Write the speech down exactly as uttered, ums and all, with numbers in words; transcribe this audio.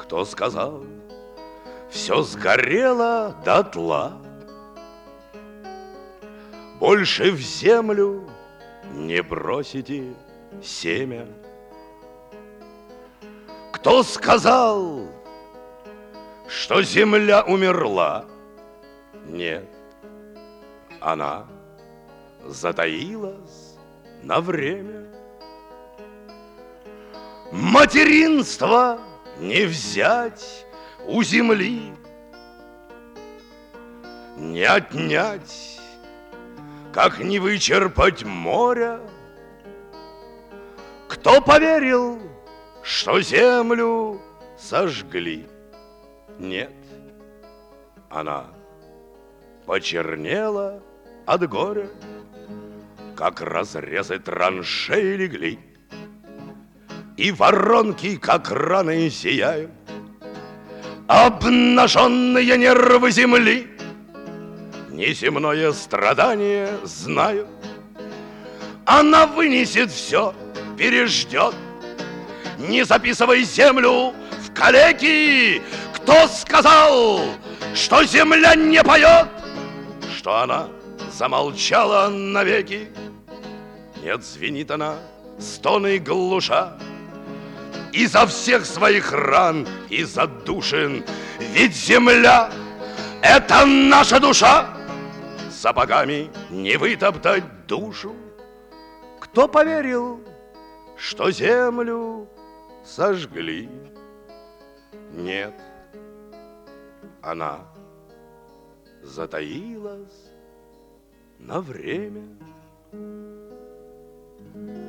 Кто сказал, все сгорело дотла? Больше в землю не бросите семя. Кто сказал, что земля умерла? Нет, она затаилась на время. Материнство не взять у земли, не отнять, как не вычерпать моря. Кто поверил, что землю сожгли? Нет, она почернела от горя, как разрезы траншеи легли, и воронки, как раны, зияют, обнаженные нервы земли неземное страдание знают. Она вынесет все, переждет. Не записывай землю в калеки. Кто сказал, что земля не поет? Что она замолчала навеки? Нет, звенит она, стоны глуша, изо всех своих ран и задушин. Ведь земля — это наша душа. Сапогами не вытоптать душу. Кто поверил, что землю сожгли? Нет, она затаилась на время.